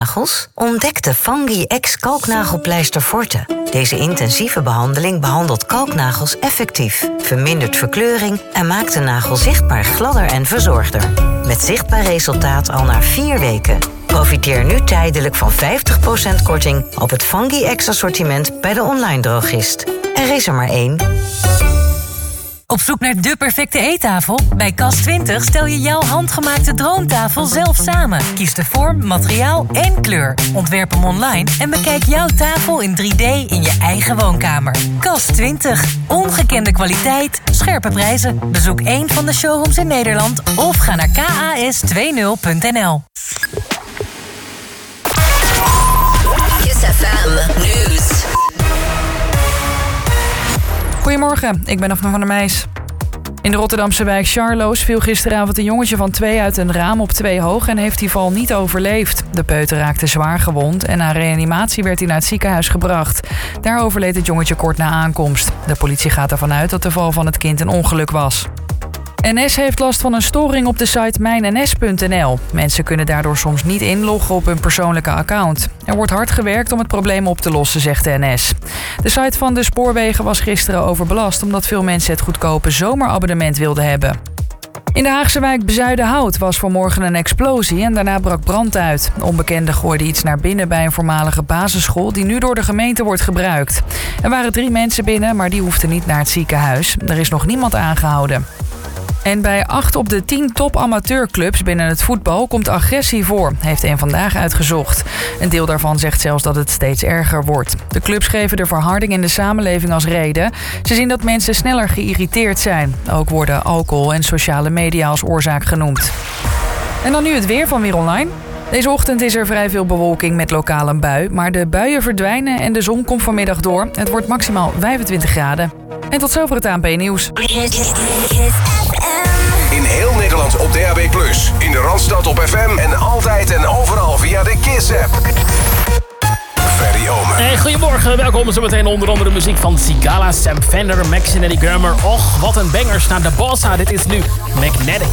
nagels? Ontdek de Fungi X kalknagelpleister Forte. Deze intensieve behandeling behandelt kalknagels effectief, vermindert verkleuring en maakt de nagel zichtbaar gladder en verzorgder. Met zichtbaar resultaat al na 4 weken. Profiteer nu tijdelijk van 50% korting op het Fungi X assortiment bij de online drogist. Er is er maar 1. Op zoek naar de perfecte eettafel? Bij Cas20 stel je jouw handgemaakte droomtafel zelf samen. Kies de vorm, materiaal en kleur. Ontwerp hem online en bekijk jouw tafel in 3D in je eigen woonkamer. Cas20. Ongekende kwaliteit, scherpe prijzen. Bezoek een van de showrooms in Nederland of ga naar kas20.nl. Kiss FM News. Goedemorgen, ik ben Daphne van der Meijs. In de Rotterdamse wijk Charloes viel gisteravond een jongetje van 2 uit een raam op 2 hoog en heeft die val niet overleefd. De peuter raakte zwaar gewond en na reanimatie werd hij naar het ziekenhuis gebracht. Daar overleed het jongetje kort na aankomst. De politie gaat ervan uit dat de val van het kind een ongeluk was. NS heeft last van een storing op de site mijnns.nl. Mensen kunnen daardoor soms niet inloggen op hun persoonlijke account. Er wordt hard gewerkt om het probleem op te lossen, zegt de NS. De site van de spoorwegen was gisteren overbelast omdat veel mensen het goedkope zomerabonnement wilden hebben. In de Haagse wijk Bezuidenhout was vanmorgen een explosie en daarna brak brand uit. Onbekenden gooiden iets naar binnen bij een voormalige basisschool die nu door de gemeente wordt gebruikt. Er waren 3 mensen binnen, maar die hoefden niet naar het ziekenhuis. Er is nog niemand aangehouden. En bij 8 op de 10 top amateurclubs binnen het voetbal komt agressie voor, heeft Eén Vandaag uitgezocht. Een deel daarvan zegt zelfs dat het steeds erger wordt. De clubs geven de verharding in de samenleving als reden. Ze zien dat mensen sneller geïrriteerd zijn. Ook worden alcohol en sociale media als oorzaak genoemd. En dan nu het weer van Weer Online. Deze ochtend is er vrij veel bewolking met lokaal een bui, maar de buien verdwijnen en de zon komt vanmiddag door. Het wordt maximaal 25 graden. En tot zover het ANP-nieuws. In heel Nederland op DAB+, in de Randstad op FM en altijd en overal via de Kiss-app. Ferry Omen. Hey, goedemorgen, welkom zometeen onder andere muziek van Sigala, Sam Fender, Max en Eddie Grammer. Och, wat een bangers naar de bossa. Dit is nu Magnetic.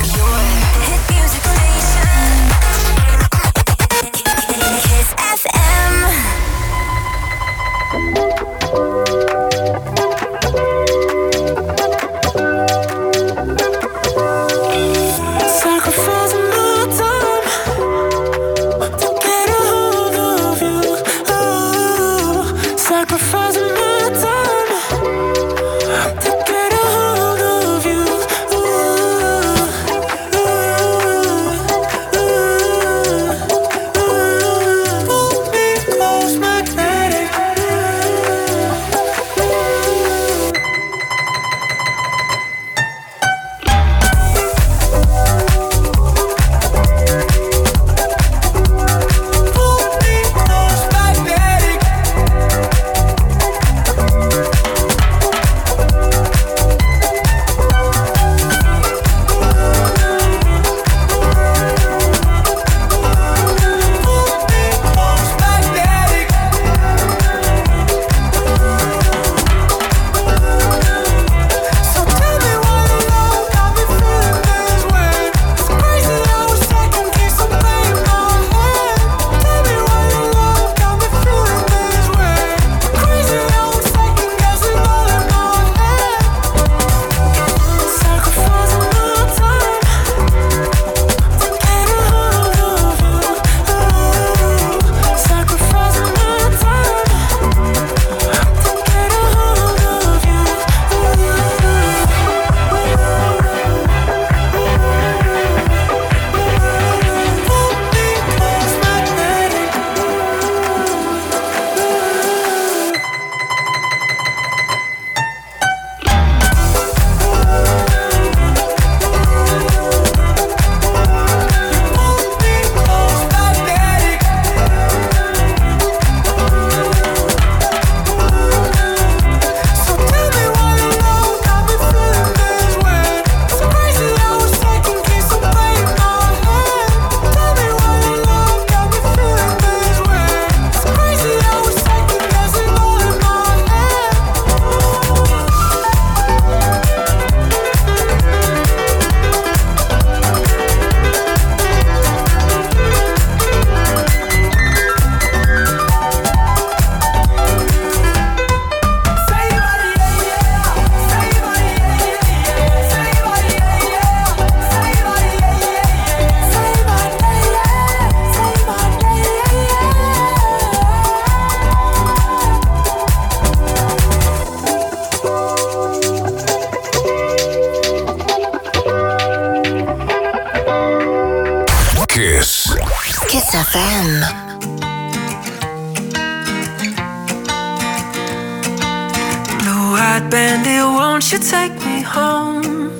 White bandit, won't you take me home?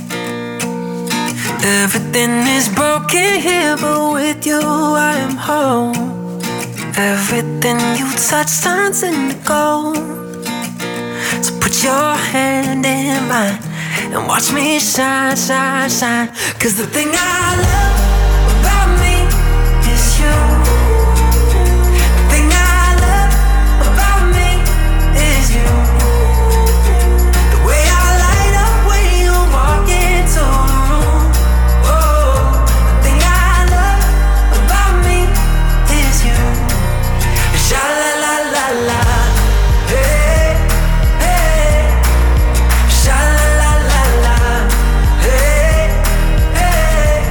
Everything is broken here, but with you I am home. Everything you touch turns into gold. So put your hand in mine and watch me shine, shine, shine. 'Cause the thing I love about me is you. The thing I love about me is you. The way I light up when you walk into the room. Oh, the thing I love about me is you. Sha la la la la. Hey, hey. Sha la la la la. Hey, hey.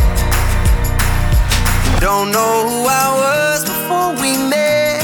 Don't know who I was before we met.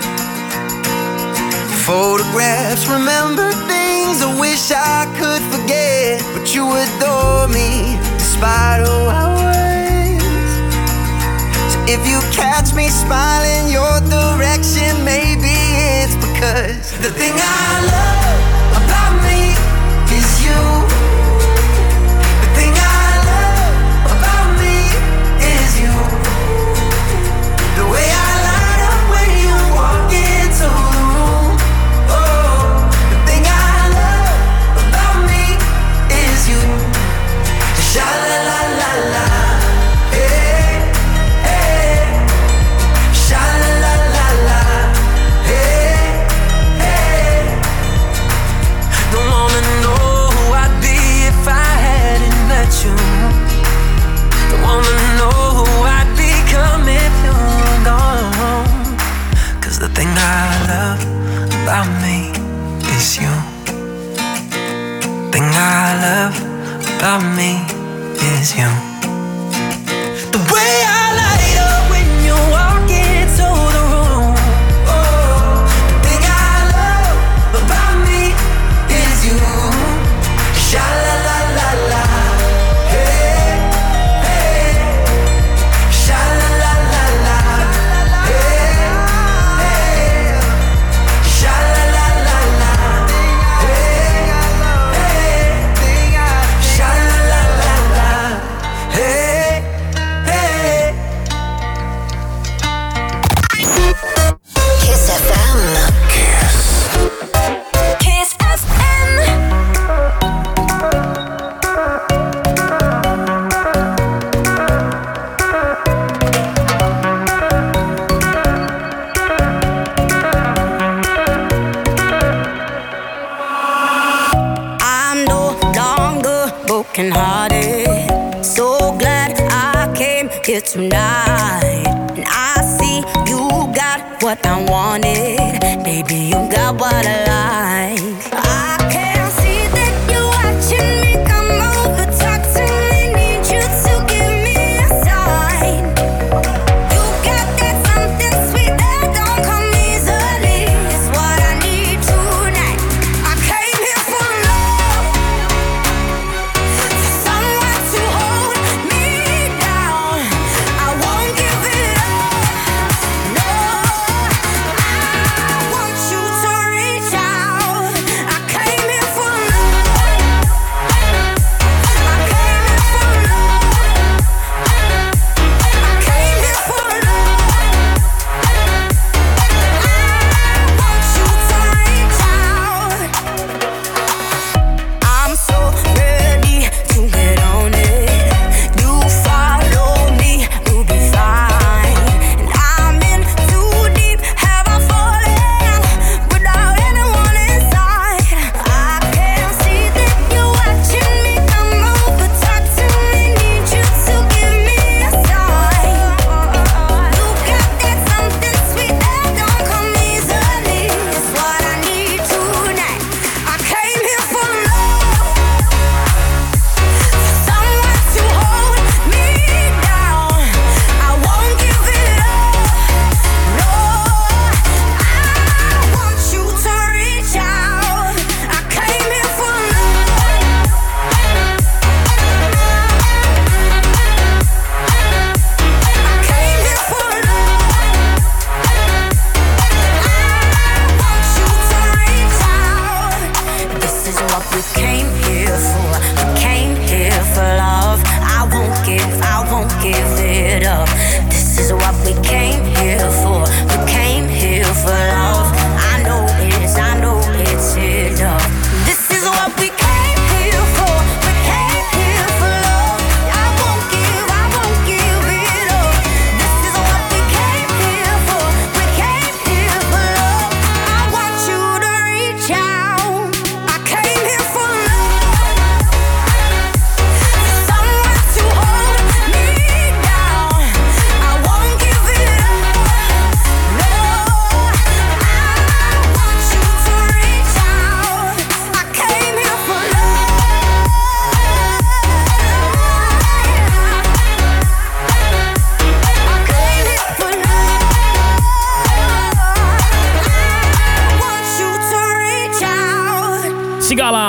Photographs, remember things I wish I could forget. But you adore me despite who I was. So if you catch me smiling your direction, maybe it's because The thing I love about me is you. The thing I love about me is you. The way I light up when you walk into the room. Oh, the thing I love about me is you. Sha la la la la. Hey, hey. Sha la la la la. Hey, hey. Don't wanna know who I'd be if I hadn't met you. Don't wanna know who I'd become if you were gone. 'Cause the thing I love about me is you. Thing I love about me is you. The way I light up when you walk into the room. Oh, the thing I love about me is you. Sha la la la la. Hey, hey. Sha la la la la. Hey, hey. Sha la la la la. Hey, hey. Sha la la la la. Hey, hey. Kiss FM. Kiss. Kiss FM. I'm no longer brokenhearted. So glad I came here tonight. And I see you got what I wanted. Baby, you got what I like. I can see that you're watching me come over. Talk to me, need you to give me a sign. You got that something sweet that don't come easily. It's what I need tonight. I came here for love, for someone to hold me down. I won't give it up. No, I want you to reach out. I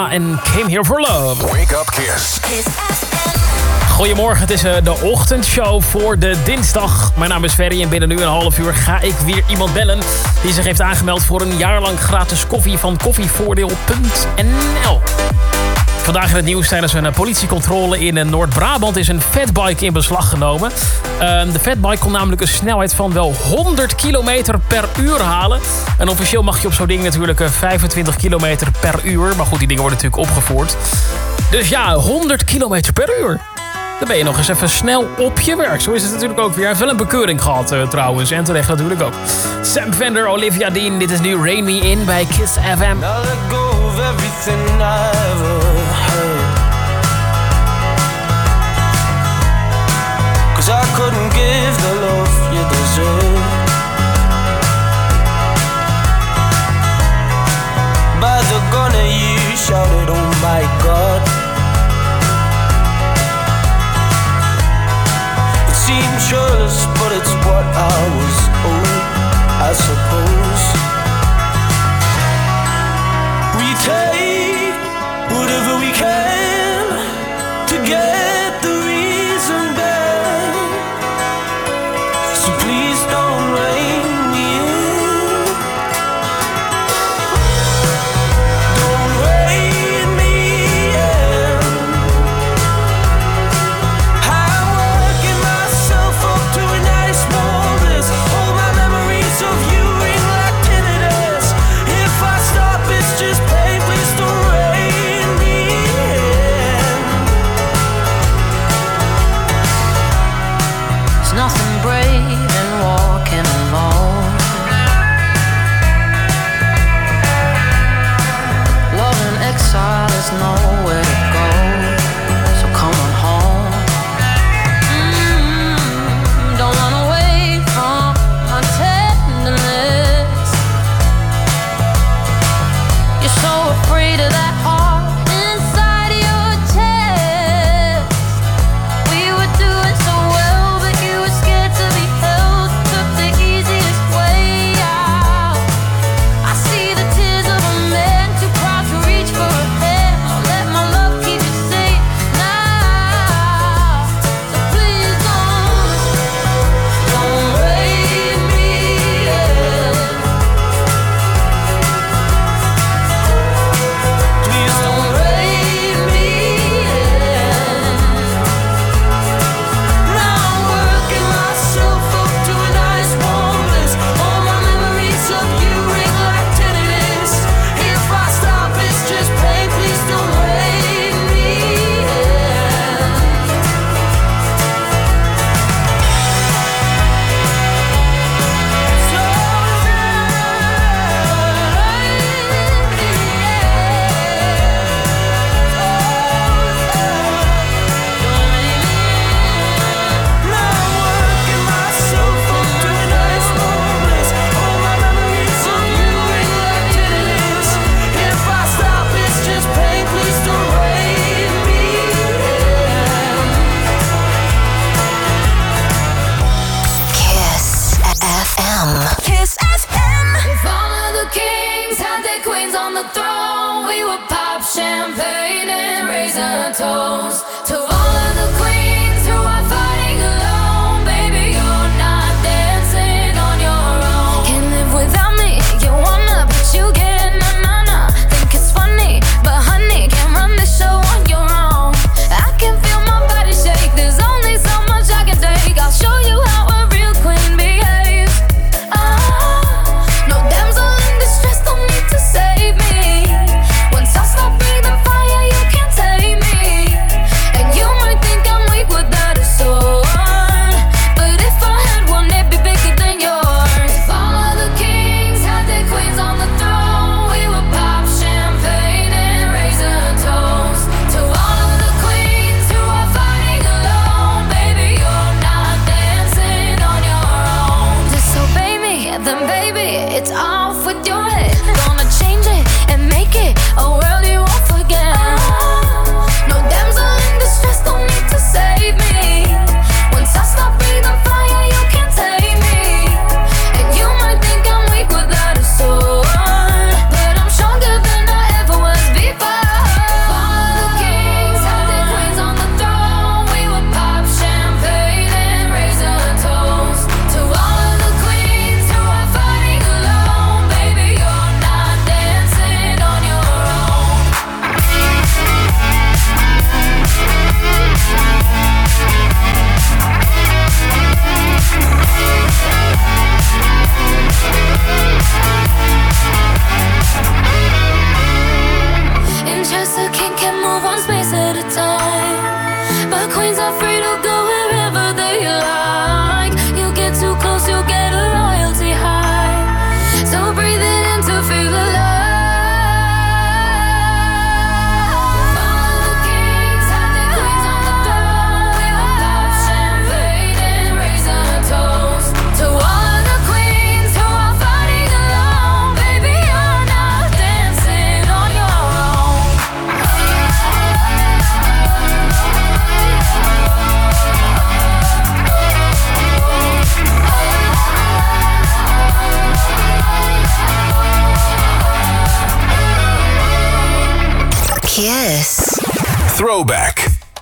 Olivia en Came Here For Love. Wake Up Kiss. Goedemorgen, het is de ochtendshow voor de dinsdag. Mijn naam is Ferry en binnen nu een half uur ga ik weer iemand bellen die zich heeft aangemeld voor een jaar lang gratis koffie van koffievoordeel.nl. Vandaag in het nieuws tijdens een politiecontrole in Noord-Brabant is een fatbike in beslag genomen. De fatbike kon namelijk een snelheid van wel 100 km per uur halen. En officieel mag je op zo'n ding natuurlijk 25 km per uur. Maar goed, die dingen worden natuurlijk opgevoerd. Dus ja, 100 km per uur. Dan ben je nog eens even snel op je werk. Zo is het natuurlijk ook weer. Hij heeft wel een bekeuring gehad trouwens. En terecht natuurlijk ook. Sam Fender, Olivia Dean. Dit is nu Rain Me In bij Kiss FM. Now let go of everything I ever heard. 'Cause I couldn't give the love you deserve. By the gun you shouted, oh my God. Seems yours, but it's what I was owed, I suppose. We take whatever we can to get the reason back. So please don't rein me in. Don't rein me in. I'm working myself up to a nice warm bliss. All my memories of you ring like tinnitus. If I stop, it's just pain. Please don't rein me in. There's nothing brave in walking alone. Love in exile is nowhere to go. So come on home. Don't run away from my tenderness. You're so afraid of that heart inside your chest. We were doing so well, but you were scared to be held. Took the easiest way out. I see the tears of a man too proud to reach for a hand. I'll let my love keep you safe now. So please don't rein me in. Please don't rein me in. Now I'm working myself up to a nice warm bliss. All my memories of you ring like tinnitus. If I stop, it's just pain. Please don't rein me in. Now I'm working myself up to a nice warm bliss. All my memories of you ring like tinnitus. If I stop, it's just pain. Please don't rein me in. Kiss FM. Kiss FM. If all of the kings had their queens on the throne, we would pop champagne and raise a toast to all of the queens who are fighting alone. Baby, you're not dancing on your own. Can't live without me. You wanna, but you can't. Na. Think it's funny, but honey, can't run the show on your own. I can feel my body shake. There's only so much I can take. I'll show you how a real queen behaves. No damsel in distress, don't need to save me. Once I stop breathing fire, you can't tame me. And you might think I'm weak without a sword, but if I had one, it'd be bigger than yours. If all of the kings had their queens on the throne, we would pop champagne and raise a toast to all of the queens who are fighting alone. Baby, you're not dancing on your own. Disobey me, then baby, it's off with your head. Gonna change it and make it a world you won't forget. No damsel in distress, don't need to save me. Once I stop breathing fire, you can't tame me. And you might think I'm weak without a sword, but I'm stronger than I ever was before. Throwback.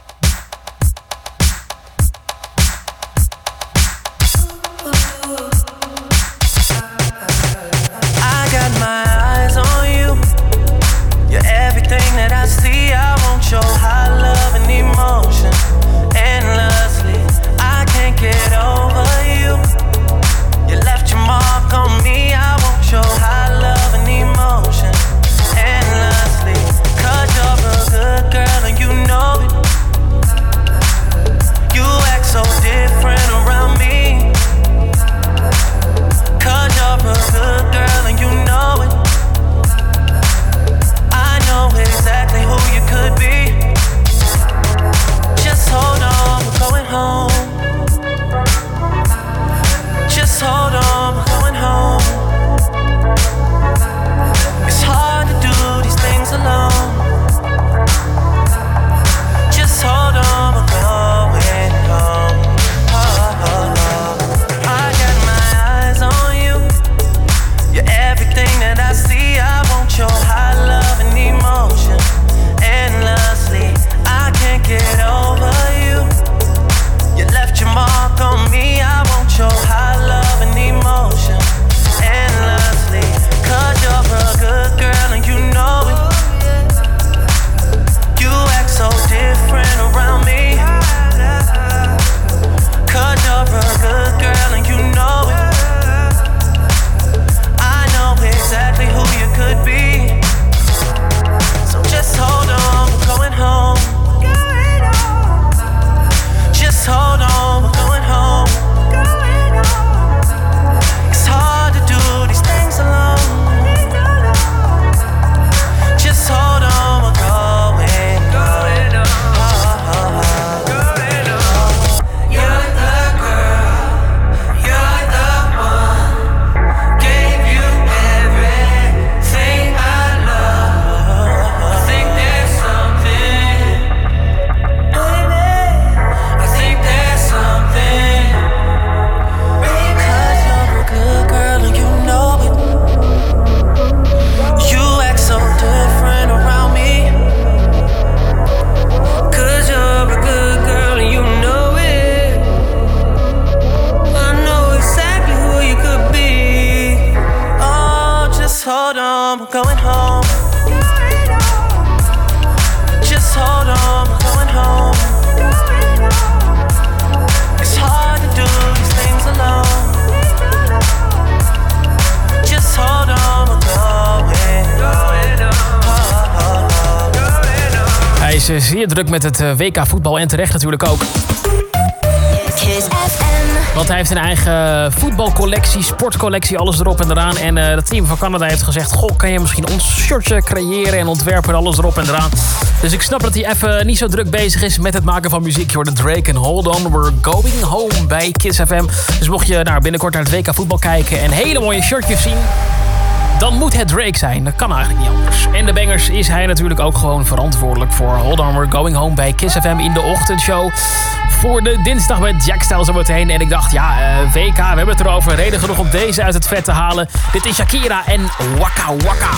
I got my eyes on you. You're everything that I see. I want your high love and emotion endlessly. I can't get over you. You left your mark on me. I want your high love and emotion endlessly. 'Cause you're a good girl and you know it. You act so different around me. 'Cause you're a good girl and you know it. I know exactly who you could be. Just hold on, we're going home. Just hold on, we're going home. It's hard to do these things alone. Just hold on, we're going home. I got my eyes on you. You're everything that I see. I want your high love and emotion endlessly. I can't get over you. You left your mark on me. I want your high love and emotion endlessly. 'Cause you're a good girl and you know it. You act so different around me. 'Cause you're a good girl and you know it. I know exactly who you could be. So just hold on, we're going home. Just hold on, we're going home. It's hard to do these things alone. Just hold on, we're going home. You're the girl, you're the one. Gave you everything I love. I think there's something, baby. I think there's something. 'Cause you're a good girl and you know it. You act so different around me. 'Cause you're a good girl and you know it. I know exactly who you could be. Oh, just hold on, we're going home. Just hold on, we're going home. It's hard to do these things alone. Just hold on, we're going. Hij is zeer druk met het WK voetbal en terecht natuurlijk ook. Kiss FM. Want hij heeft een eigen voetbalcollectie, sportcollectie, alles erop en eraan. En het team van Canada heeft gezegd: goh, kan je misschien ons shirtje creëren en ontwerpen en alles erop en eraan. Dus ik snap dat hij even niet zo druk bezig is met het maken van muziek. Je hoorde Drake en Hold On, We're Going Home bij Kiss FM. Dus mocht je binnenkort naar het WK voetbal kijken en hele mooie shirtjes zien, dan moet het Drake zijn. Dat kan eigenlijk niet anders. En de bangers is hij natuurlijk ook gewoon verantwoordelijk voor. Hold On, We're Going Home bij Kiss FM in de ochtendshow. Voor de dinsdag met Jack Style zo meteen. En ik dacht, WK, we hebben het erover. Reden genoeg om deze uit het vet te halen. Dit is Shakira en Waka Waka.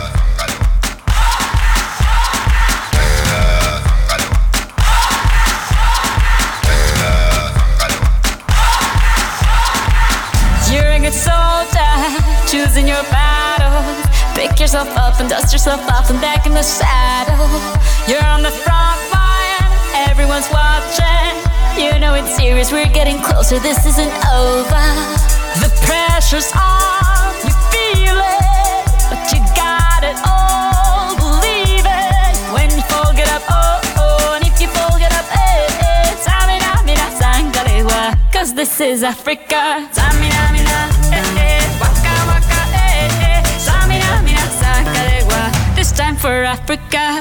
You're a good soldier, choosing your battle. Pick yourself up and dust yourself off and back in the saddle. You're on the front line, everyone's watching. You know it's serious, we're getting closer, this isn't over. The pressure's on, you feel it, but you got it all, believe it. When you fall, get up, oh, oh, and if you fall, get up, eh, eh. Tamina, mina, sangalewa, 'cause this is Africa. Tamina, mina, eh, eh, waka, waka, eh, eh. Tamina, mina, sangalewa, this time for Africa.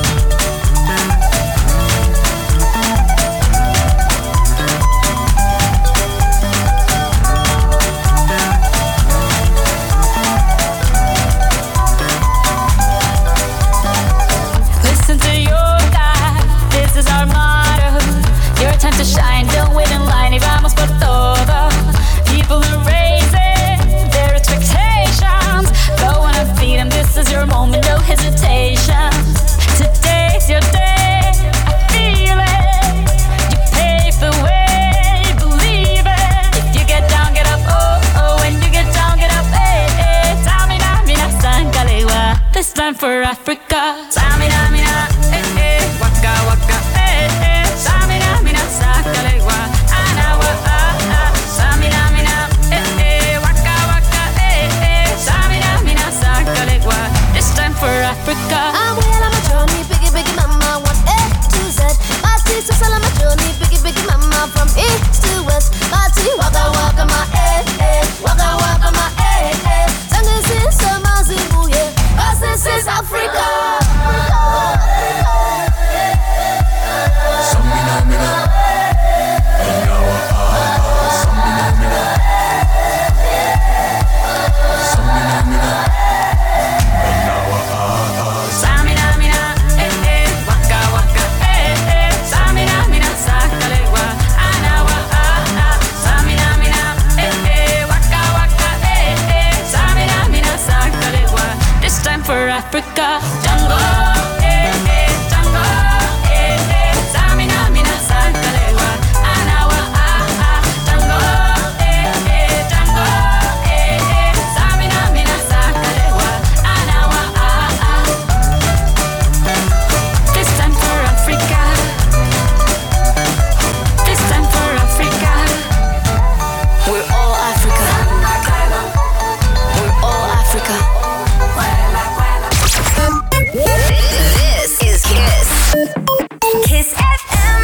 Listen to your God, this is our motto. Your time to shine, don't wait in line, y vamos por todo. People are raising their expectations. Go on and feed them, this is your moment, no hesitations. time for Africa. Samina, mina, waka waka, samina, mina, sakalewa, anawa, samina, mina, waka waka, samina, mina, sakalewa. This time for Africa. I'm well on my journey, biggie, biggie, mama, 1 A to Z. My tea, so on my journey, biggie, biggie, mama, from east to west. My tea, waka waka, my waka waka, my This is Zimbabwe, cause this is Africa. For Africa, Django, Django, Samina, mina, sakalewa, anawa, Django, Django, Samina, mina, sakalewa, anawa, This time for Africa. This time for Africa. We're all Africa. We're all Africa. This is Kiss. Kiss FM.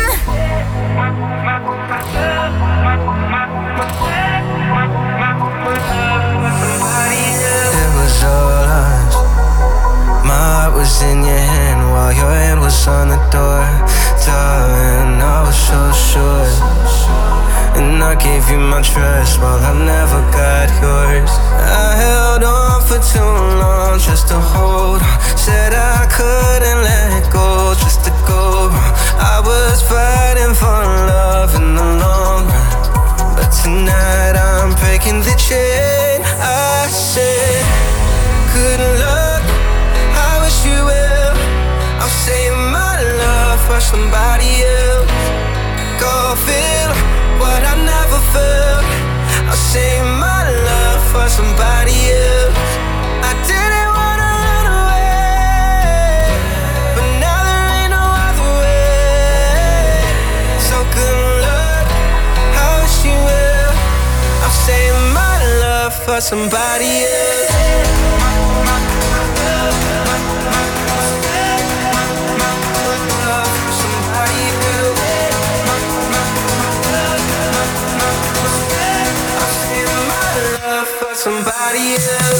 It was all us. My heart was in your hand while your hand was on the door. Darling, I was so sure. And I gave you my trust while I never got yours. I held on for too long just to hold on. Said I couldn't let go just to go. I was fighting for love in the long run, but tonight I'm breaking the chain. I said, good luck, I wish you well. I'll save my love for somebody else. Go feel what I never felt. I'll save my love for somebody else. I didn't wanna run away, but now there ain't no other way. So good luck, I wish you well. I'll save my love for somebody else. Somebody else.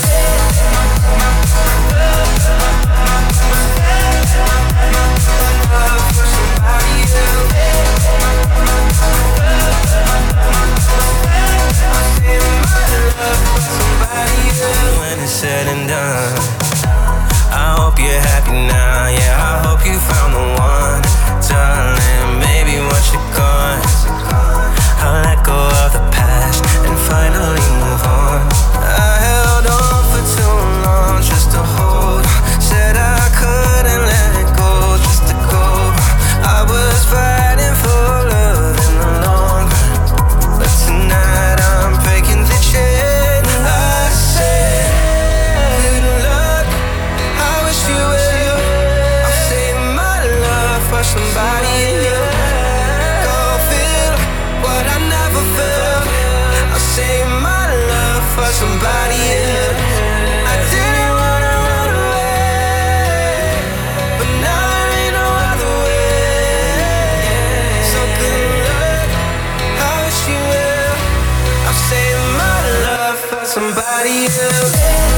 When it's said and done, I hope you're happy now. Yeah, I hope you found the one, darling. Maybe once you're gone, I'll let go of the past and finally move on. I held on for too long just to hold on. Said I couldn't let go just to go. I was fighting for love in the long run, but tonight I'm breaking the chain. I said, good luck, I wish you well. I'll save my love for somebody else. Go feel what I never felt. I'll save my love for somebody else. I didn't wanna run away, but now there ain't no other way. So good luck, I wish you well. I'll save my love for somebody else.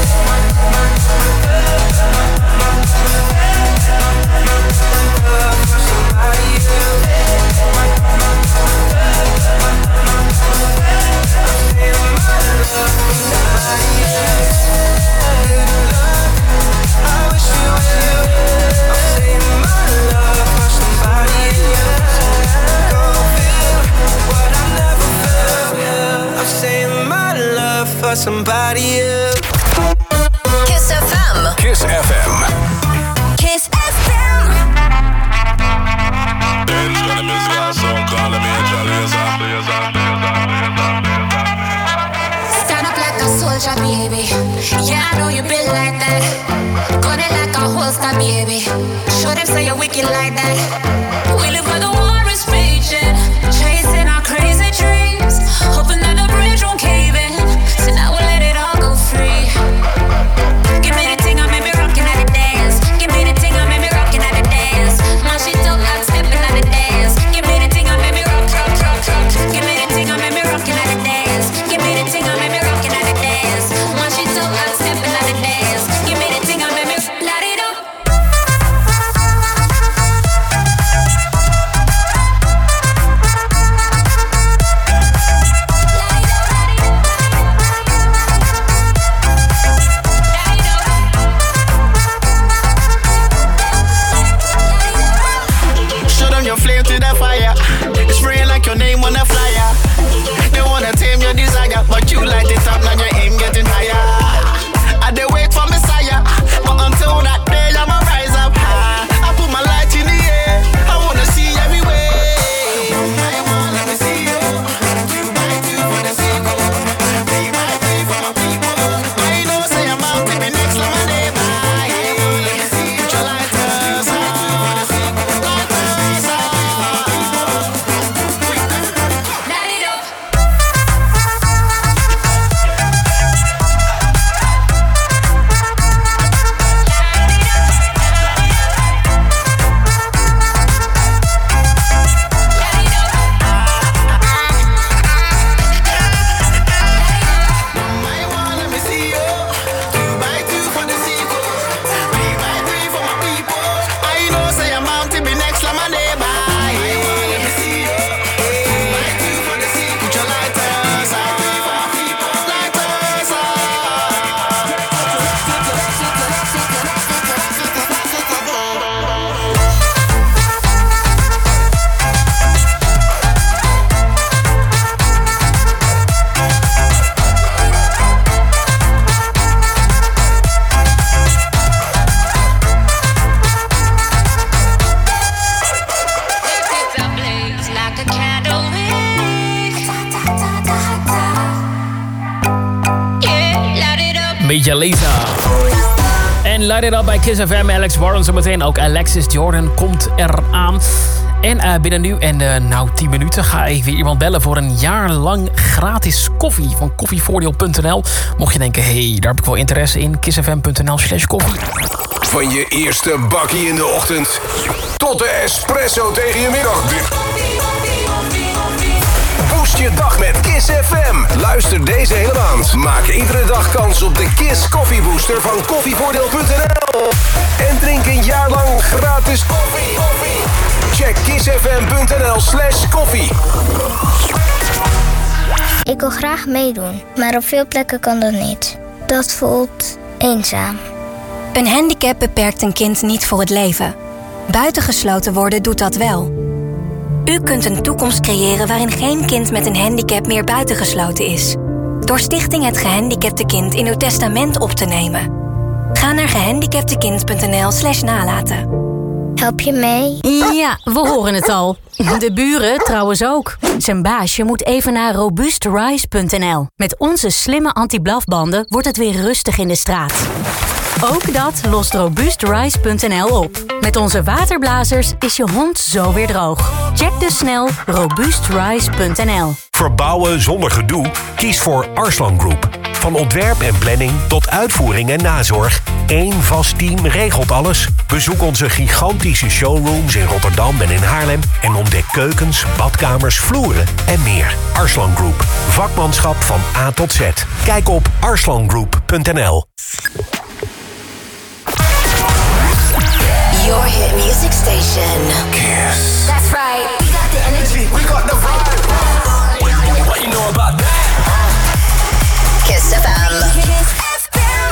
Somebody else. Kiss FM. Kiss FM. Kiss FM. Stand up like a soldier, be baby. Yeah, I know you been like that. Got it like a holster, baby. Show them say you're wicked like that. We live where the war is raging, chasing our crazy dreams, hoping that the bridge won't cave in. So now we'll let it all go free. Give me the thing, I made me rockin' at the dance. Give me the thing, I made me rockin' at the dance. My shit don't like stepping at the dance. Give me the thing, I made me rock. Give me the thing, I made me rockin' at the dance. Give me the thing, I made me rockin' at the dance. My shit don't like stepping at the dance. Give me the thing, I made me light it up. Show them your flame to the fire. It's spraying like your name on a flyer. They wanna tame your desire, but you light it up, now your aim getting higher. I dey wait for Messiah, but until that day I'ma rise up high. I put my light in the air, I wanna see everywhere. I wanna let me see you. 2 by 2 for the sequel. 3 by 3 for my people. I know say I'm out to be next like my neighbor. Let me see you. Put your lighters on. Light it up. I wanna let me see you. 2 by 2 for the sequel. 3 by 3 for my people. I know say I'm out to be next like my neighbor. Let me see you. 2 by 2 for the sequel. Put your lighters on. Lighters on. It's a blaze like a candle wick. Yeah, light it up. Beetje Lisa. En Light It Up bij Kiss FM. Alex Warren zometeen. Ook Alexis Jordan komt eraan. En binnen nu en 10 minuten ga ik weer iemand bellen voor een jaar lang gratis koffie van koffievoordeel.nl. Mocht je denken, hey, daar heb ik wel interesse in. kissfm.nl/koffie. Van je eerste bakkie in de ochtend tot de espresso tegen je middagdip. Boost je dag met Kiss FM. Luister deze hele maand. Maak iedere dag kans op de Kiss Coffee Booster van koffievoordeel.nl. En drink een jaar lang gratis koffie. Check kissfm.nl/koffie. Ik wil graag meedoen, maar op veel plekken kan dat niet. Dat voelt eenzaam. Een handicap beperkt een kind niet voor het leven. Buitengesloten worden doet dat wel. U kunt een toekomst creëren waarin geen kind met een handicap meer buitengesloten is. Door Stichting Het Gehandicapte Kind in uw testament op te nemen. Ga naar gehandicaptekind.nl/nalaten. Help je mee? Ja, we horen het al. De buren trouwens ook. Zijn baasje moet even naar robuustrise.nl. Met onze slimme anti-blafbanden wordt het weer rustig in de straat. Ook dat lost robuustrise.nl op. Met onze waterblazers is je hond zo weer droog. Check dus snel robuustrise.nl. Verbouwen zonder gedoe? Kies voor Arslan Group. Van ontwerp en planning tot uitvoering en nazorg. Eén vast team regelt alles. Bezoek onze gigantische showrooms in Rotterdam en in Haarlem. En ontdek keukens, badkamers, vloeren en meer. Arslan Group. Vakmanschap van A tot Z. Kijk op arslangroup.nl. Your hit music station. Kiss. That's right. We got the energy. We got the vibe. What you know about that? Kiss FM. Kiss FM.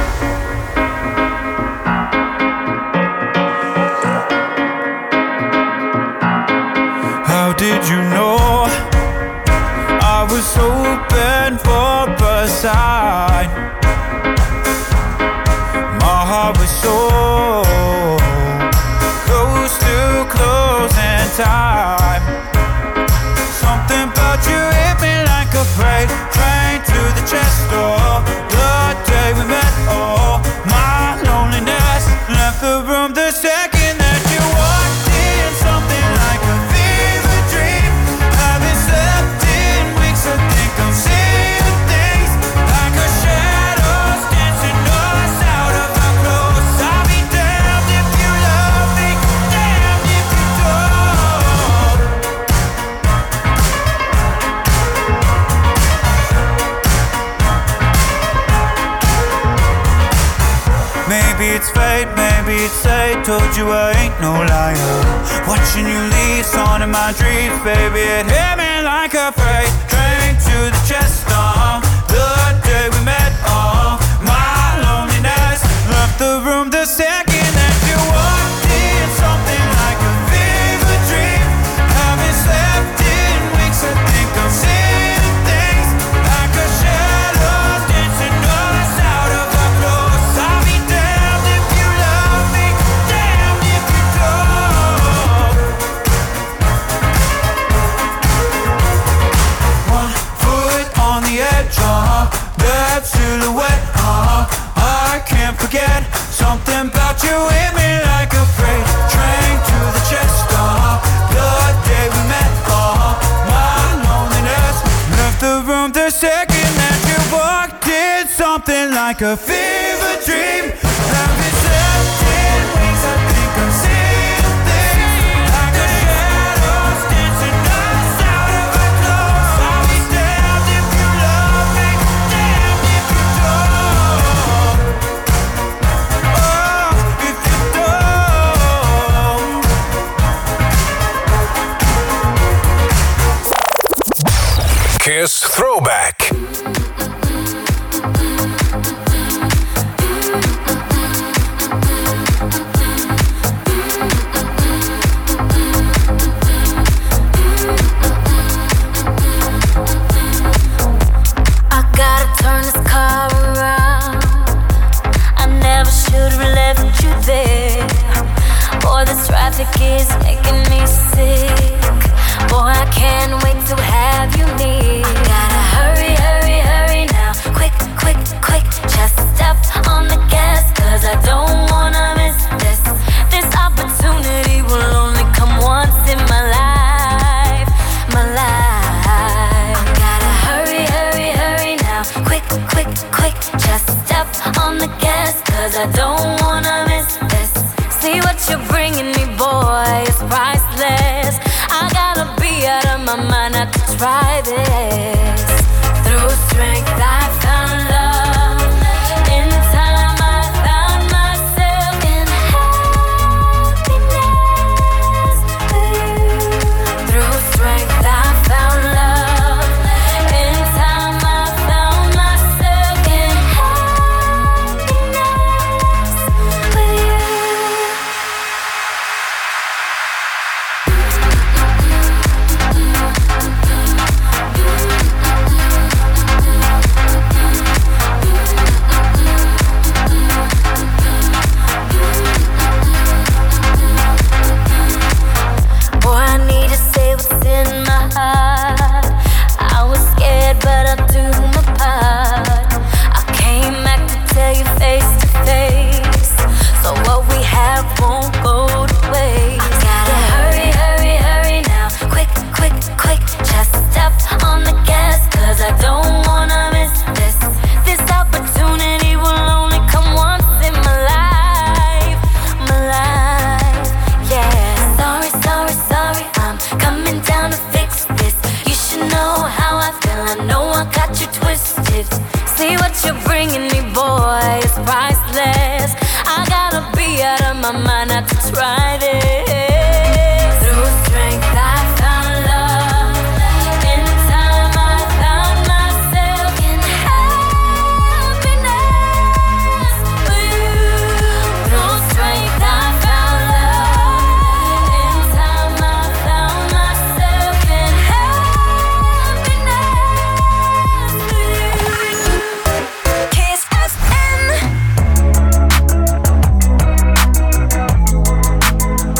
How did you know I was open for a sign? My heart was so close to closing time. Something about you hit me like a freight train to the chest door. it's fate, maybe it's fate. Told you I ain't no liar. Watching you leave, on in my dreams, baby, it hit me like a freight train to the chest. The day we met, my loneliness left the room the second that you walked in. Something like a fever dream. Haven't slept in weeks. I think I'm seeing things like a shadow dancing us out of our clothes. I'll be damned if you love me, damned if you don't. One foot on the edge, that silhouette, I can't forget. Something about you hit me like a freight train to the chest. The day we met, my loneliness left the room the second that you walked in. Something like a fever dream. Haven't slept in weeks. I think I'm seeing things like a shadows dancing us out of our clothes. I'll be damned if you love me, damned if you don't. Oh, if you don't. Kiss Throwback. I gotta turn this car around. I never should have left you there. Boy, this traffic is making me sick. Boy, I can't wait to have you near. I gotta hurry, hurry, hurry now. Quick, quick, quick. Just step on the gas, 'cause I don't wanna miss this. This opportunity will only come once in my life. My life. I gotta hurry, hurry, hurry now. Quick, quick, quick. Just step on the gas, 'cause I don't wanna miss this. See what you're bringing me, boy, it's priceless. I gotta be out of my mind not to try this. Through strength I found love. In time I found myself in happiness with you. Through strength I found love. In time I found myself in happiness with you. Boy, I need to say what's in my heart. I was scared, but I'll do my part. I came back to tell you face to face, so what we have won't go to waste. Gotta hurry, hurry, hurry now. Quick, quick, quick. Just step on the gas, 'cause I don't wanna miss this. This opportunity will only come once in my life. My life, yeah. Sorry, sorry, sorry, I'm coming down to fix this. You should know how I feel, I know I got you twisted. See what you're bringing me, boy, it's priceless. I gotta be out of my mind not to try this. Through strength I found love. In time I found myself in happiness with you. Through strength I found love. In time I found myself in happiness with you. Kiss FM.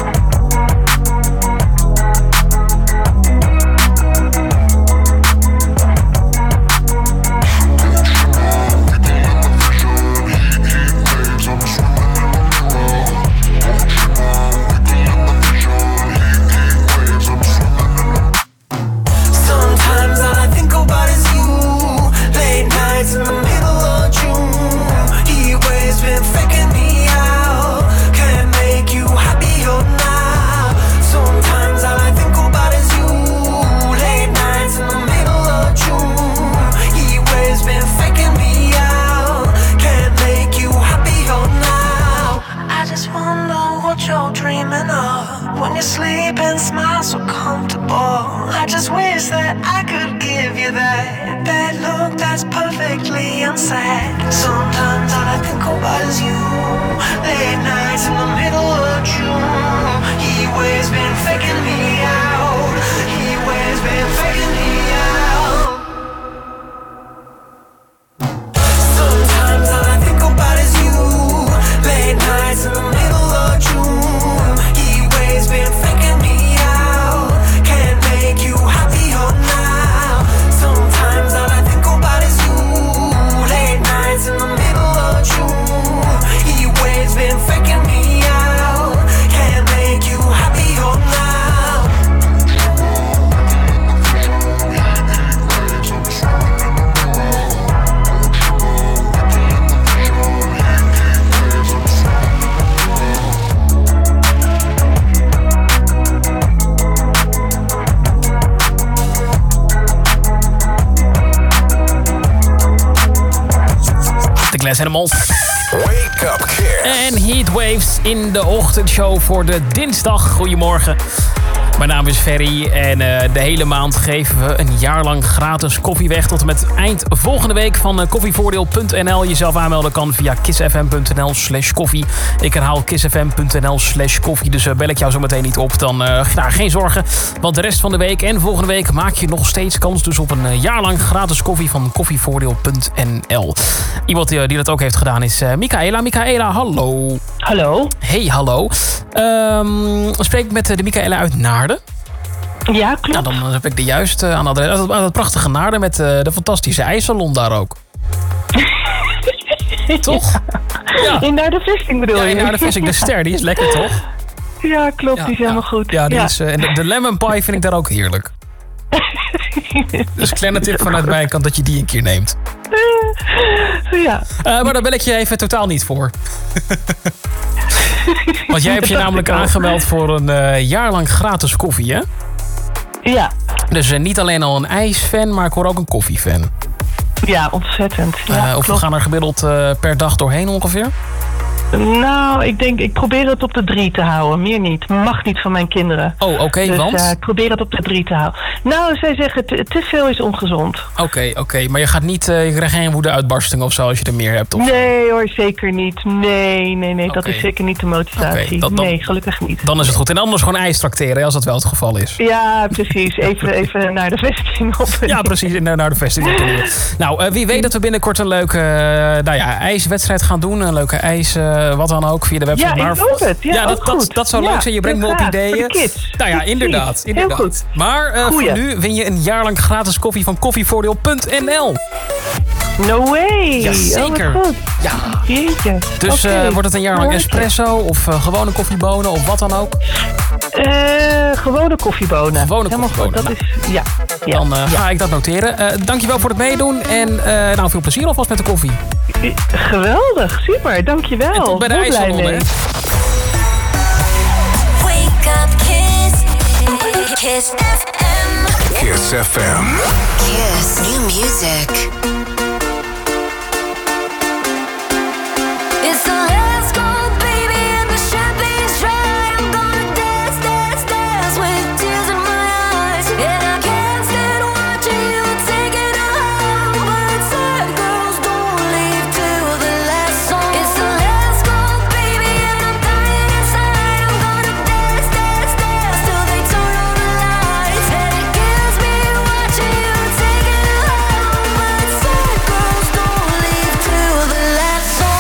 and sad. Sometimes all I think about is you. Late nights in the middle of June. He always been faking me out. He always been faking me out. Sometimes all I think about is you. Late nights in the middle of June. He always been faking me out. Can't make you happier now. Sometimes all I think about is you. Late nights in the middle of June. He always been faking me out. Can't make you happier now. De Glass Animals. Wake up, Kiss. En Heatwaves in de ochtendshow voor de dinsdag. Goedemorgen. Mijn naam is Ferry en de hele maand geven we een jaar lang gratis koffie weg. Tot en met eind volgende week van koffievoordeel.nl. Jezelf aanmelden kan via kissfm.nl/koffie. Ik herhaal kissfm.nl/koffie. Dus bel ik jou zo meteen niet op. Dan geen zorgen. Want de rest van de week en volgende week maak je nog steeds kans dus op een jaar lang gratis koffie van koffievoordeel.nl. Iemand die dat ook heeft gedaan is Michaela. Michaela, hallo. Hallo. Hey, hallo. Spreek ik met de Michaela uit Naarden? Ja, klopt. Nou, dan heb ik de juiste aan adres. Aan dat prachtige Naarden met de fantastische ijssalon daar ook. Toch? Ja. In Naardenvesting bedoel je? Ja, in Naardenvesting. De ster, die is lekker, toch? Ja, klopt. Ja, die is helemaal goed. Ja, die is, en de lemon pie vind ik daar ook heerlijk. Dus een kleine tip vanuit mijn kant dat je die een keer neemt. Ja. Maar daar bel ik je even totaal niet voor. Want jij hebt je namelijk aangemeld voor een jaar lang gratis koffie, hè? Ja. Dus niet alleen al een ijsfan, maar ik hoor ook een koffiefan. Ja, ontzettend. Ja, of we gaan er gemiddeld per dag doorheen ongeveer? Nou, ik probeer het op de 3 te houden. Meer niet. Mag niet van mijn kinderen. Oh, oké, dus, want? Ik probeer het op de 3 te houden. Nou, zij zeggen te veel is ongezond. Oké. Maar je gaat niet, je krijgt geen woede-uitbarsting of zo als je er meer hebt? Of? Nee hoor, zeker niet. Nee. Dat is zeker niet de motivatie. Nee, gelukkig niet. Dan is het goed. En anders gewoon ijs trakteren, als dat wel het geval is. Ja, precies. Even naar de vesting op. Ja, precies. Naar de vesting op. Nou, wie weet dat we binnenkort een leuke ijswedstrijd gaan doen. Een leuke ijs... wat dan ook, via de website. Ja, ik hoop het. Ja, dat zou leuk zijn. Je brengt me op ideeën. Voor de kids. Nou ja, inderdaad. Heel goed. Maar voor nu win je een jaar lang gratis koffie van koffievoordeel.nl. No way. Ja, zeker. Oh, goed. Ja. Jeetje. Dus wordt het een jaar lang espresso of gewone koffiebonen of wat dan ook? Gewone koffiebonen. Gewone koffiebonen. Dat is, ja. Dan ga ik dat noteren. Dankjewel voor het meedoen en veel plezier alvast met de koffie. Geweldig, super, dankjewel. En tot bij de ijssalon, hè. Wake up, Kiss. Kiss FM. Kiss FM. Kiss. New music. It's the last call, baby, and the champagne's dry. I'm gonna dance, dance, dance with tears in my eyes. And I can't stand watching you taking a home. But sad girls don't leave till the last song. It's the last call, baby, and I'm dying inside. I'm gonna dance, dance, dance till they turn on the lights. And it kills me watching you taking a home. But sad girls don't leave till the last song.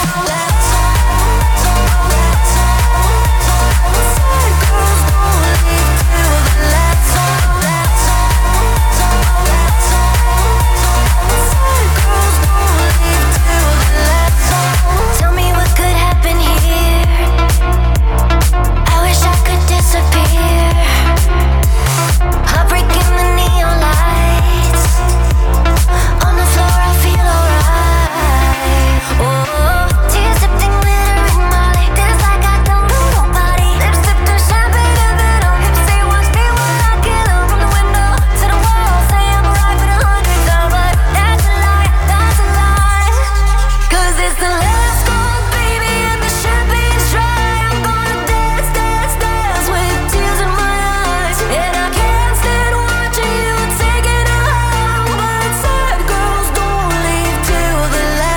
Tell me what could happen here. I wish I could disappear. Heartbreak in the neon lights. On the floor I feel alright. Oh, tears dipping glitter in my lip. Feels like I don't know nobody. Lips dipped in champagne and then on hips say watch me while I kill 'em. From the window to the wall, say I'm alive for 100 times, but that's a lie, that's a lie. 'Cause it's the last call, baby, and the champagne's dry. I'm gonna dance, dance, dance with tears in my eyes. And I can't stand watching you taking a home. But sad girls don't leave till the last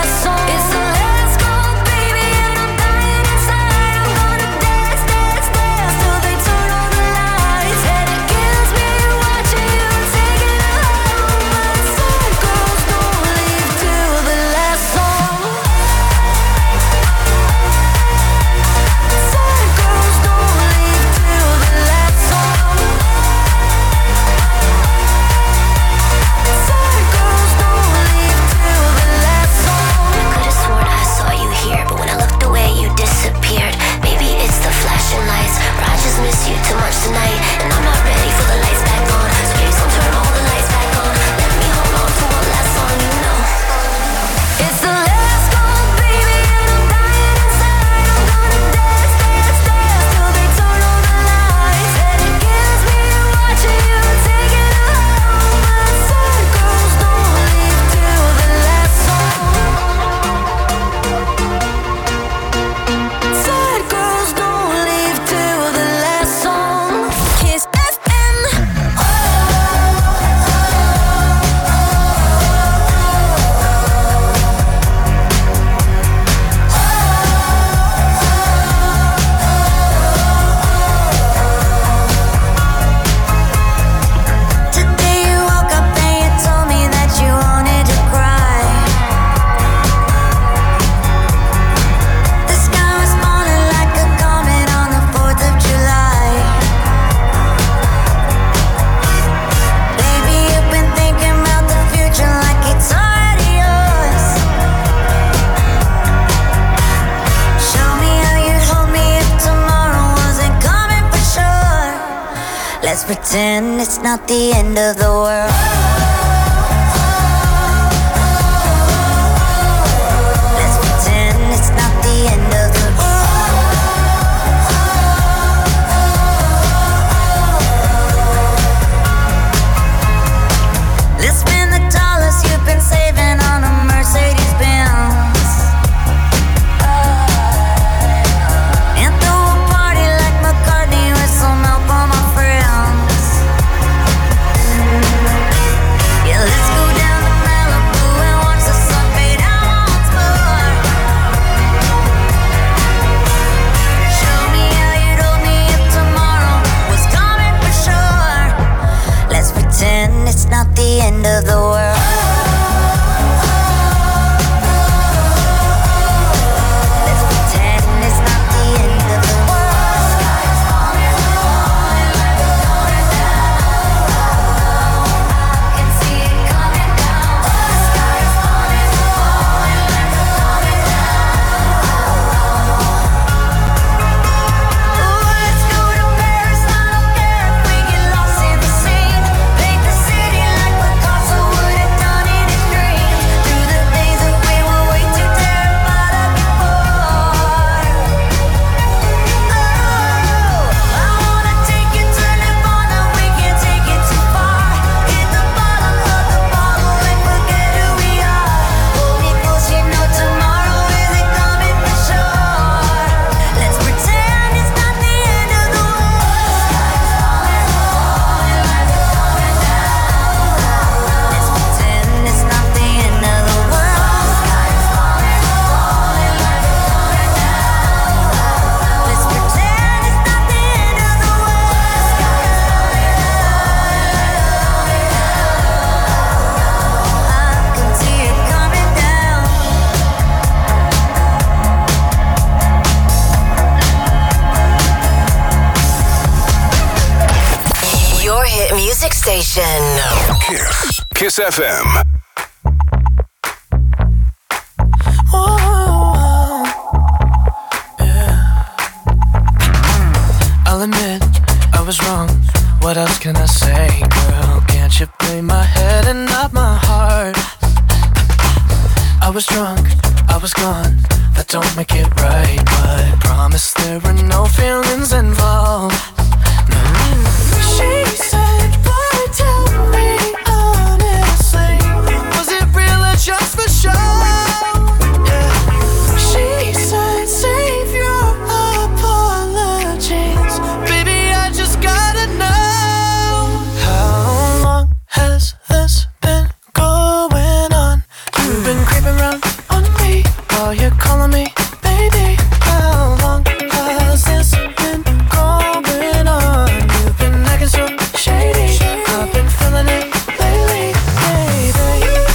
Let's pretend it's not the end of the world. Let's pretend it's not the end of the world. Let's spend the dollars you've been saving on a Mercedes-Benz. And throw a party like McCartney with some help from my friends. Yeah, let's go down to Malibu and watch the sun fade out once more. Show me how you'd hold me if tomorrow was coming for sure. Let's pretend it's not the end of the world. Let's pretend it's not the end of the world. Sky is falling, falling like it's going down. I can see it coming down. The sky is falling, falling like it's going down. Ooh, let's go to Paris. I don't care if we get lost in the scene. Paint the city like Picasso would have done in his dreams. Do the things that we were way too terrified of before. Oh, I wanna take you to Nirvana. We can't take it too far. Hit the bottom of the bottle and forget who we are. Hold me close, you know tomorrow isn't coming for sure. Let's pretend it's not the end of the world. Let's pretend it's not the end of the world. Let's pretend it's not the end of the world. I can see it coming down. Your hit music station. Kiss FM. I'll admit I was wrong. What else can I say, girl? Can't you play my head and not my heart? I was drunk, I was gone. That don't make it right, but promise there were no feelings involved. No. She said, boy, tell me honestly, was it real or just for show? Yeah. She said, save your apologies. Baby, I just gotta know, how long has this been going on? You've been creeping around on me while you're calling me baby. How long has this been going on? You've been acting so shady. I've been feeling it lately, baby.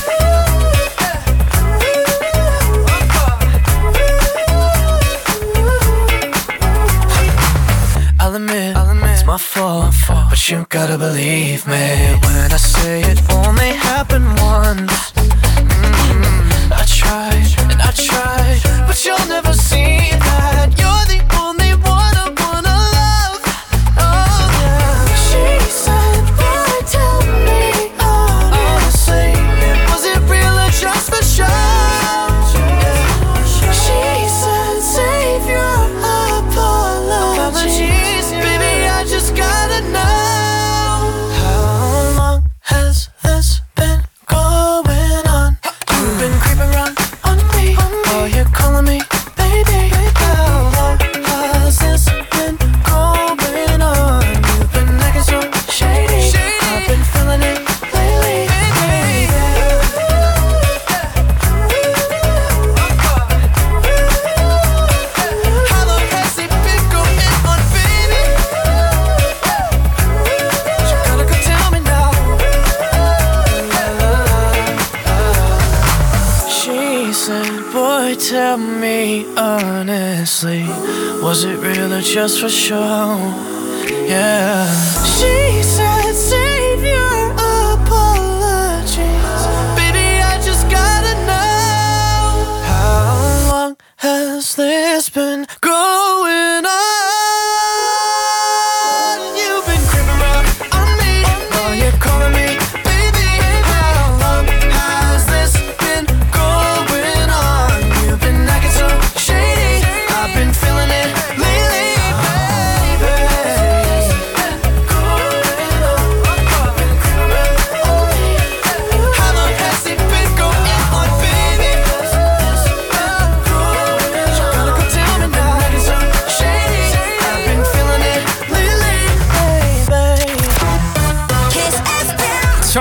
I'll admit it's my fault, but you gotta believe me when I say it only happened once. I tried and I tried, but you'll never see that. You're the only one I wanna love. Oh yeah. She said, boy, tell me honestly, was it real or just for show? She said, save your apologies. Baby, I just gotta know, how long has this been going on? You've been creeping around on me while you're calling me baby. How long has this been going on? You've been acting so shady. I've been feeling it lately, baby. How long has it been going on, baby? You gotta go tell me now. She said, boy, tell me honestly, was it real or just for show? Yeah. She said, save your apologies. Baby, I just gotta know, how long has this been going on? You've been creeping around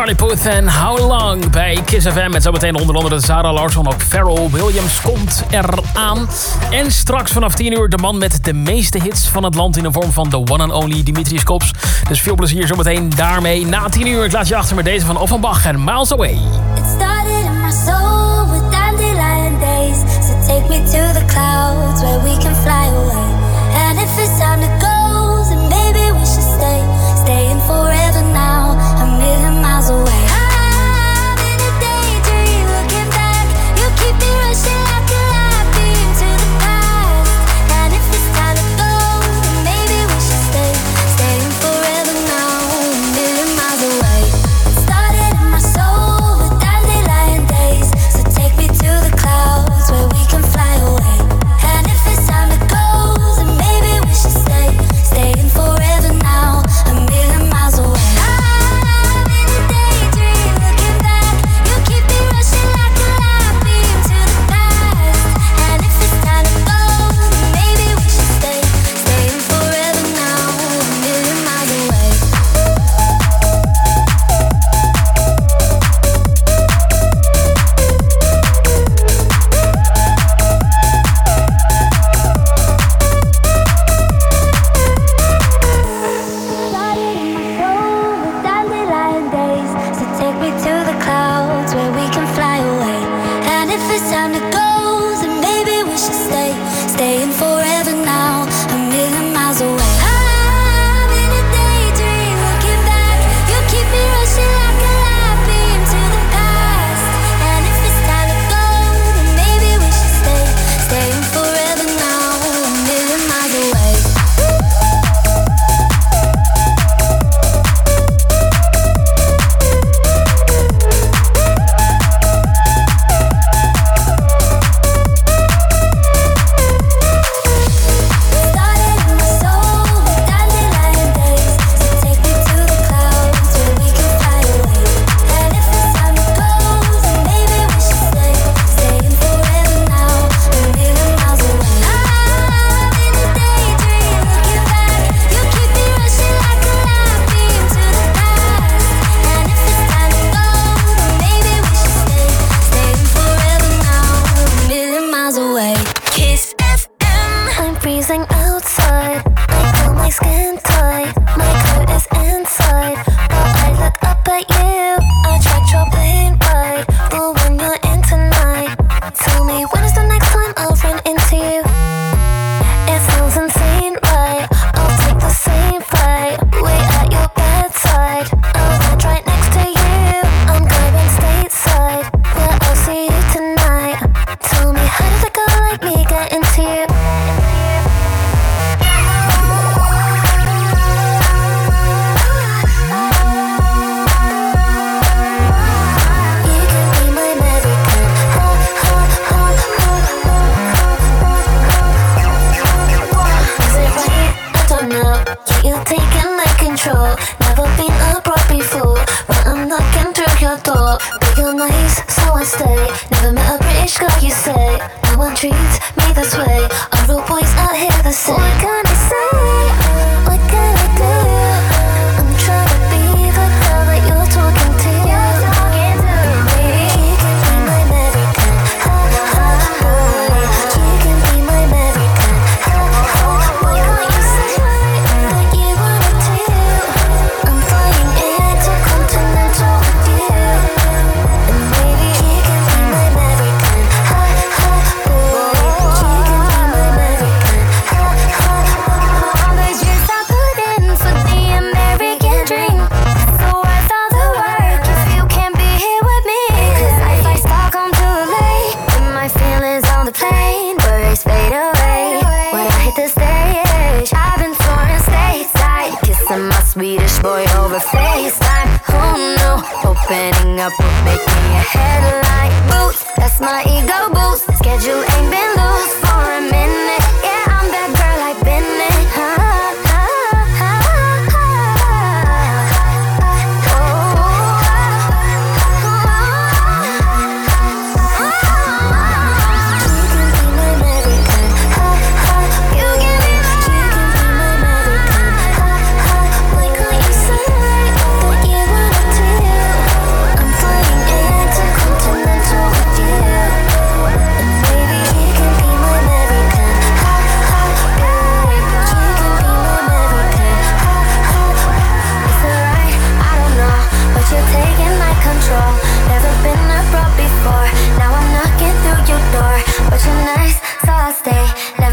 Charlie Puth en How Long bij Kiss FM. Met zometeen onder andere Zara Larsson, ook Pharrell Williams komt eraan. En straks vanaf 10 uur de man met de meeste hits van het land in de vorm van the one and only Dimitri Skops. Dus veel plezier zometeen daarmee. Na 10 uur ik laat je achter met deze van Offenbach en Miles Away. It started in my soul with dandelion days. So take me to the clouds where we can fly away. And if it's time to go, then maybe we should stay. Staying forever now, a million miles away. I'm in a daydream, looking back. You keep me rushing like a light beam to the past. And if it's time to go, then maybe we should stay. Staying forever now, a million miles away. It started in my soul with dandelion days. So take me to the clouds where we can fly away. And if it's time to go, then maybe we should stay. Staying forever now, a million miles away. I'm in a daydream, looking back. You keep me rushing like a light beam to the past. And if it's time to go, then maybe we should stay. Staying forever now, a million miles away. Started in my soul with dandelion days. So take me to the clouds where we can fly away. And if it's time to go, then maybe we should stay. Staying forever now, a million miles away. I'm in a daydream, looking back. You keep me rushing like a light beam to the past. And if it's time to go, then maybe we should stay. Staying forever now, a million miles away. Started in my soul with dandelion days. So take me to the clouds where we can fly away. And if it's time to go, then maybe we should stay. Staying forever now, a million miles away. I'm in a daydream, looking back. You keep me rushing like a light beam to the past. And if it's time to go, then maybe we should stay. Staying forever now, a million miles away. Kiss FM. I'm freezing outside. I feel my skin tight. My coat is inside. But I look up at you. I tracked your plane ride. The one you're in tonight. Tell me when is the next time I'll run into you? It sounds insane, right? I'll take the same flight. Wait at your bedside. I'll land right next to you. I'm going stateside. Yeah, I'll see you tonight. Tell me how did a girl like me get into you? You can be my American. Is it right? I don't know. You taking my control. Never been abroad before, but I'm knocking through your door. But you're nice, so I stay. Never met a British girl, you say. No one treats me this way. All the boys out here the same. What can I say? What can I do? I'm trying to be the girl that you're talking to. Baby, you can be my American. You can be my American. Why can't you say that you wanted to? I'm flying intercontinental with you. And baby, you can be my American. You can be my American. There's just I put in for the American dream. So worth all the work if you can't be here with me. 'Cause if I start home too late, then my feelings on the plane worries fade away. When I hit the stage, I've been touring stateside, kissing my Swedish boy over FaceTime. Oh no, opening up would make me a headline boost. That's my ego boost. Schedule ain't been loose for a minute. Yeah, I'm that girl I've been in. You can be my American. Why can't you say that you wanted to?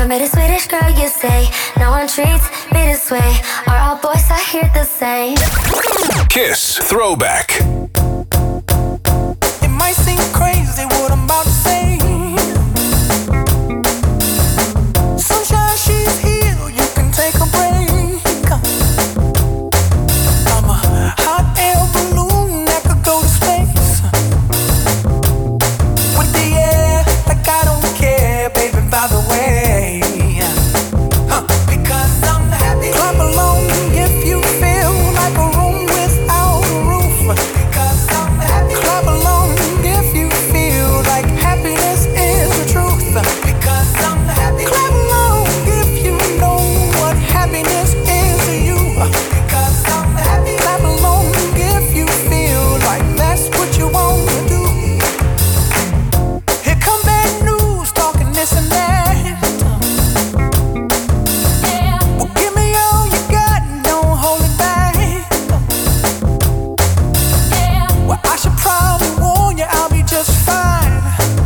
Never met a Swedish girl, you say. No one treats me this way. Are all boys I hear the same? Kiss Throwback. It might seem crazy what I'm about to say. Sunshine, she's here, you can take a break. I'm a hot air balloon that could go to space. With the air, like I don't care, baby, by the way. Because I'm happy. Clap along if you feel like a room without a roof. Because I'm happy. Clap along if you feel like happiness is the truth. Because I'm happy. Clap along if you know what happiness is to you. Because I'm happy. Clap along if you feel like that's what you want to do. Here come bad news, talking this and that. Well, give me all you got and don't hold it back. Well, I should probably warn you, I'll be just fine.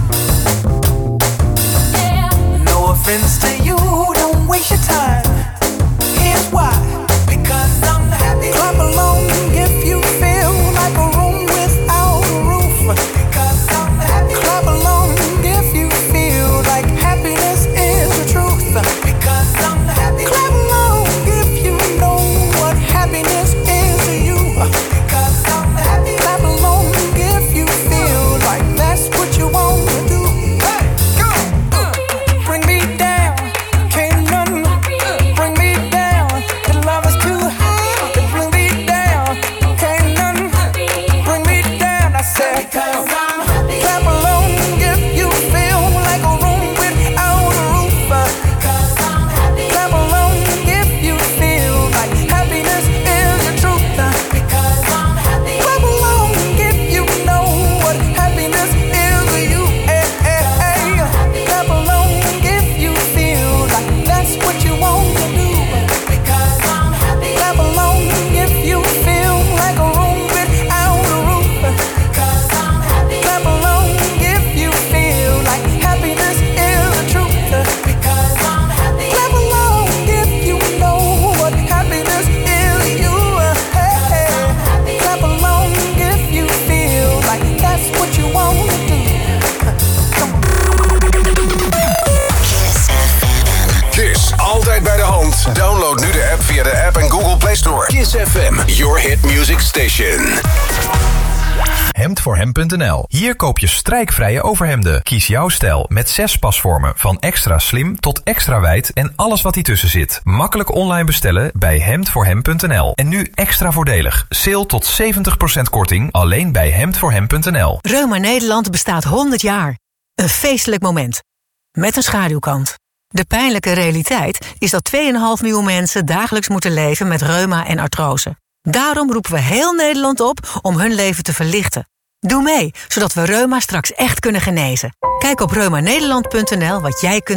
No offense to you, don't waste your time. Here's why. Because I'm happy. Clap along if you feel like a room without a roof. Because I'm happy. Clap along if you feel like happiness is the truth. Because I'm happy. Clap along if you know what happiness is to you. Because I'm happy. Clap along if you feel like that's what you want to do. Hey, go! Bring me down, can't none bring me down. The love is too high to bring me down. Can't none bring me down. I said, because I'm happy. Clap along if you feel like a room without a roof. Because I'm happy. Clap along if you feel like happiness is the truth. Because I'm happy. Clap along if you know what happiness is to you. Hey, hey, hey. Clap along if you feel like that's what you want to do. Because I'm happy. Clap along if you feel like a room without a roof. Because I'm happy. Clap along if you feel like happiness is the truth. Because I'm happy. Clap along if you know what happiness is to you. Hey, hey. Clap along if you feel like that's what you want to do. Kiss, altijd bij de hand. Download nu de app via de App en Google Play Store. Kiss FM, your hit music station. Hemdvoorhem.nl. Hier koop je strijkvrije overhemden. Kies jouw stijl met 6 pasvormen. Van extra slim tot extra wijd en alles wat ertussen zit. Makkelijk online bestellen bij Hemdvoorhem.nl. En nu extra voordelig. Sale tot 70% korting alleen bij Hemdvoorhem.nl. Reuma Nederland bestaat 100 jaar. Een feestelijk moment. Met een schaduwkant. De pijnlijke realiteit is dat 2,5 miljoen mensen dagelijks moeten leven met reuma en artrose. Daarom roepen we heel Nederland op om hun leven te verlichten. Doe mee, zodat we reuma straks echt kunnen genezen. Kijk op reumanederland.nl wat jij kunt